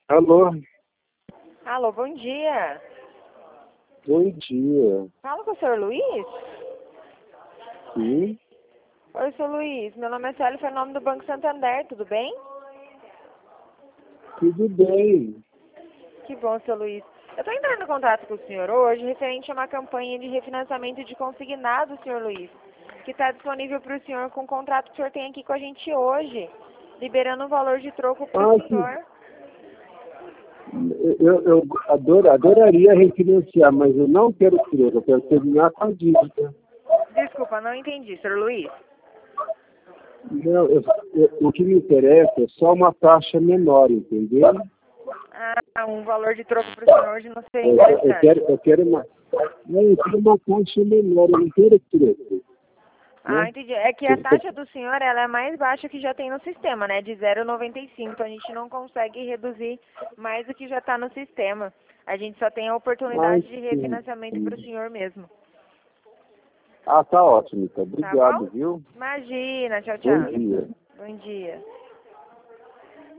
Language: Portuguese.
Alô, Alô, bom dia. bom dia. Fala com o senhor Luiz? Sim, Oi, senhor Luiz. Meu nome é Célio, foi o nome do Banco Santander, tudo bem? tudo bem. Que bom, senhor Luiz. Eu estou entrando em contato com o senhor hoje referente a uma campanha de refinanciamento de consignado, senhor Luiz, que está disponível para o senhor com o contrato que o senhor tem aqui com a gente hoje, liberando um valor de troco para o Sim. senhor. Eu adoraria refinanciar, mas eu não quero troco, eu quero terminar com a dívida. Desculpa, não entendi, senhor Luiz. Não, o que me interessa é só uma taxa menor, entendeu? Ah, um valor de troco para o senhor hoje não seria Eu interessante. quero uma taxa menor, eu não quero troco. Ah, Né? entendi. É que a taxa do senhor ela é mais baixa que já tem no sistema, né? De 0,95. Então a gente não consegue reduzir mais do que já está no sistema. A gente só tem a Ah, oportunidade de sim. refinanciamento para o senhor mesmo. Ah, tá ótimo, então. Tá Obrigado, bom? viu? Imagina. Tchau, Bom tchau. dia. Bom dia.